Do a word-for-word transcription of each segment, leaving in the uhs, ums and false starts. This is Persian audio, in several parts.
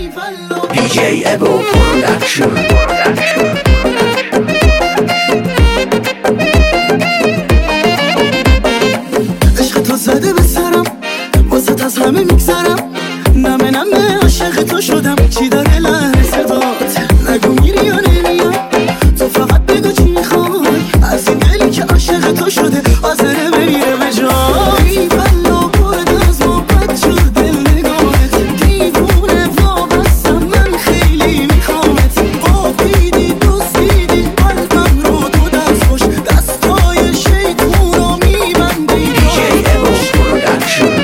دی جی ابو پرودکشن. عشق تو زده به سرم، واسه از همه میگذرم، نمه نمه عاشق تو شدم. چی داره لحن صدات؟ نگو میری یا نمیای، تو فقط بگو چی میخوای. از این دلی که عاشق تو شده حاضره بمیره به جای. بلا برد از محبت شد دل نگاهت، دیوونه وابستم من خیلی میخوامت. آب دیدی دوست دیدی قلبم رو دو دست خوش، دستای شیطون رو میبنده. دی جی ابو پرودکشن.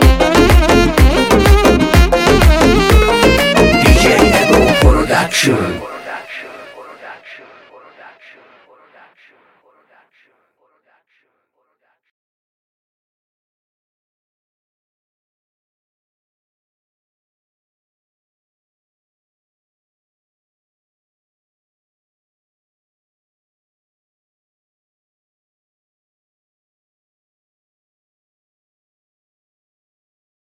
Sure.